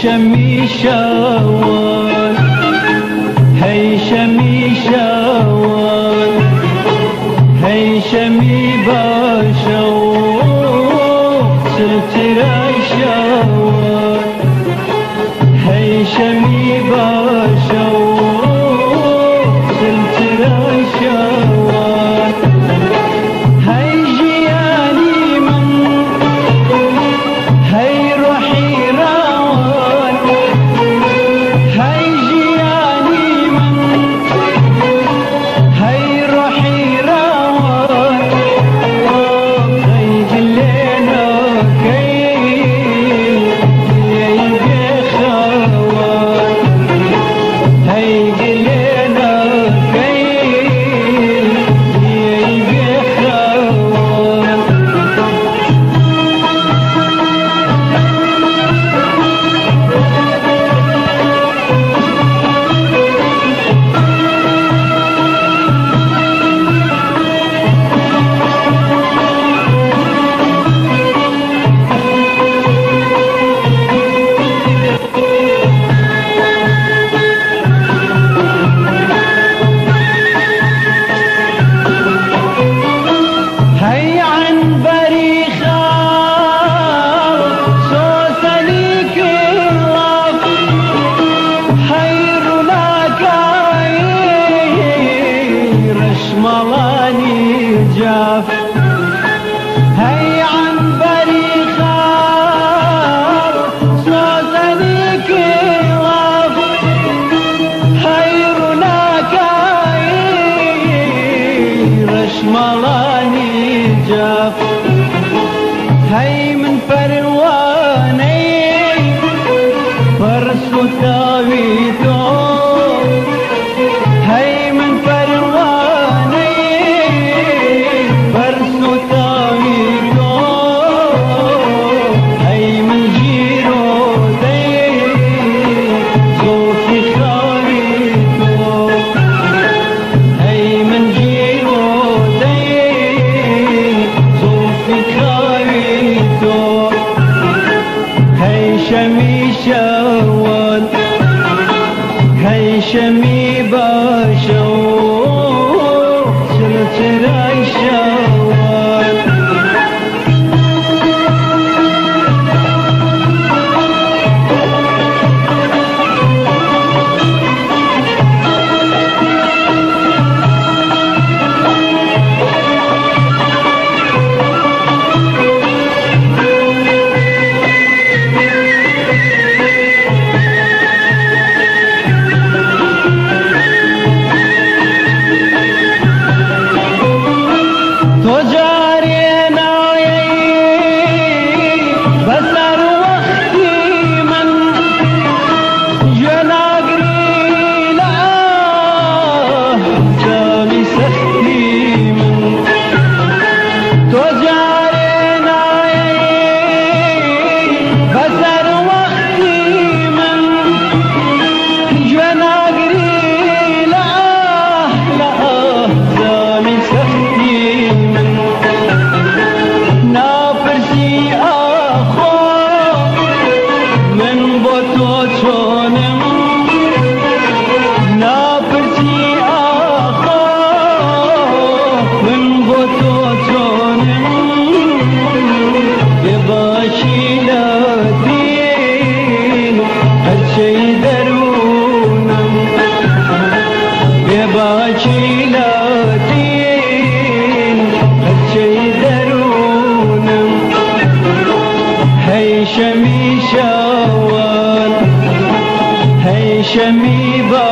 شمي شوال هي شمي شوال هي شمي باشو سلترا شوال هي شمي باشو سلترا شوال هي جياني من هي روحي روان هي جياني من هي روحي روان هي جلينا كي يبقى خوان هي جلينا كي يبقى خوان هي عن بريخة سوسني كلاف حيرناك رشملاني جاف هي عن بريخة سوسني كلاف حيرناك رشملاني جاف هي من فرواني فرس تاويتو هي من فرواني فرس تاويتو هي من جيرو دي صوفي خاويتو هي من جيرو دي صوفي خاويتو هي شمي شوال هي شمي باشو سلسلة شوال هي شمي شوال هي شمي